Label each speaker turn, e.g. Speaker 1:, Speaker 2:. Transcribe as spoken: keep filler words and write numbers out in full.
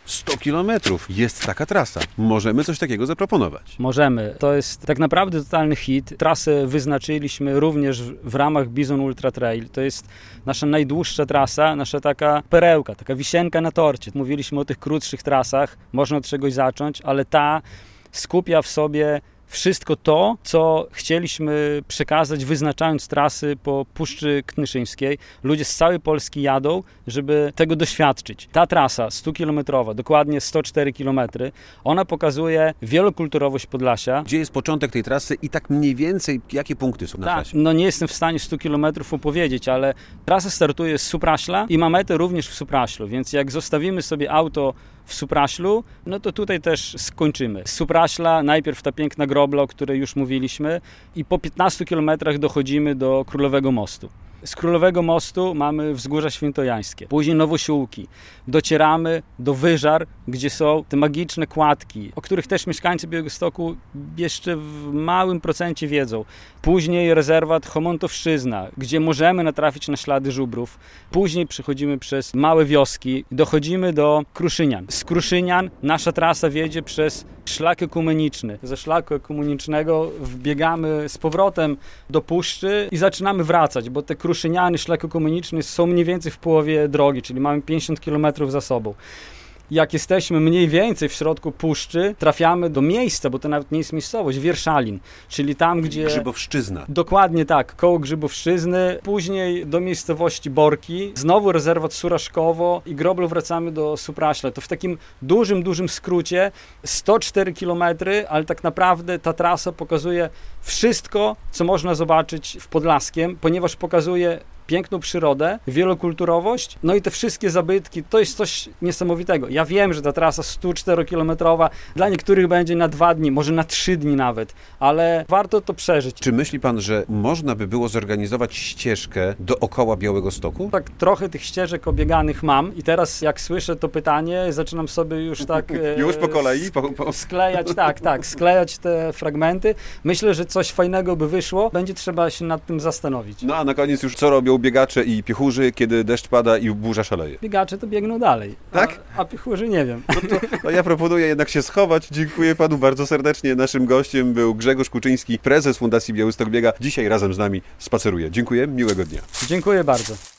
Speaker 1: sto kilometrów. Jest taka trasa. Możemy coś takiego zaproponować.
Speaker 2: Możemy. To jest tak naprawdę totalny hit. Trasę wyznaczyliśmy również w ramach Bizon Ultra Trail. To jest nasza najdłuższa trasa, nasza taka perełka, taka wisienka na torcie. Mówiliśmy o tych krótszych trasach, można od czegoś zacząć, ale ta skupia w sobie wszystko to, co chcieliśmy przekazać, wyznaczając trasy po Puszczy Knyszyńskiej. Ludzie z całej Polski jadą, żeby tego doświadczyć. Ta trasa stukilometrowa, dokładnie sto cztery kilometry, ona pokazuje wielokulturowość Podlasia.
Speaker 1: Gdzie jest początek tej trasy i tak mniej więcej jakie punkty są na
Speaker 2: tak,
Speaker 1: trasie?
Speaker 2: No nie jestem w stanie stu kilometrów opowiedzieć, ale trasa startuje z Supraśla i ma metę również w Supraślu, więc jak zostawimy sobie auto w Supraślu, no to tutaj też skończymy. Z Supraśla najpierw ta piękna grobla, o której już mówiliśmy, i po piętnastu kilometrach dochodzimy do Królowego Mostu. Z Królowego Mostu mamy Wzgórza Świętojańskie, później Nowosiłki. Docieramy do Wyżar, gdzie są te magiczne kładki, o których też mieszkańcy Białegostoku jeszcze w małym procencie wiedzą. Później rezerwat Chomontowszczyzna, gdzie możemy natrafić na ślady żubrów. Później przechodzimy przez małe wioski, dochodzimy do Kruszynian. Z Kruszynian nasza trasa wiedzie przez szlak ekumeniczny. Ze szlaku ekumenicznego wbiegamy z powrotem do puszczy i zaczynamy wracać, bo te Kruszyniany, szlak ekumeniczny są mniej więcej w połowie drogi, czyli mamy pięćdziesiąt kilometrów za sobą. Jak jesteśmy mniej więcej w środku puszczy, trafiamy do miejsca, bo to nawet nie jest miejscowość, Wierszalin, czyli tam, gdzie...
Speaker 1: Grzybowszczyzna.
Speaker 2: Dokładnie tak, koło Grzybowszczyzny, później do miejscowości Borki, znowu rezerwat Suraszkowo i Groblo wracamy do Supraśla. To w takim dużym, dużym skrócie sto cztery kilometry, ale tak naprawdę ta trasa pokazuje wszystko, co można zobaczyć w Podlaskiem, ponieważ pokazuje piękną przyrodę, wielokulturowość, no i te wszystkie zabytki, to jest coś niesamowitego. Ja wiem, że ta trasa sto cztery kilometrowa dla niektórych będzie na dwa dni, może na trzy dni nawet, ale warto to przeżyć.
Speaker 1: Czy myśli pan, że można by było zorganizować ścieżkę dookoła Białegostoku?
Speaker 2: Tak trochę tych ścieżek obieganych mam i teraz jak słyszę to pytanie, zaczynam sobie już tak...
Speaker 1: Już po kolei? Po, po...
Speaker 2: Sklejać, tak, tak, sklejać te fragmenty. Myślę, że coś fajnego by wyszło, będzie trzeba się nad tym zastanowić.
Speaker 1: No a na koniec już co robią biegacze i piechurzy, kiedy deszcz pada i burza szaleje?
Speaker 2: Biegacze to biegną dalej,
Speaker 1: tak?
Speaker 2: a, a piechurzy nie wiem.
Speaker 1: No to, no ja proponuję jednak się schować. Dziękuję panu bardzo serdecznie. Naszym gościem był Grzegorz Kuczyński, prezes Fundacji Białystok Biega. Dzisiaj razem z nami spaceruje. Dziękuję, miłego dnia.
Speaker 2: Dziękuję bardzo.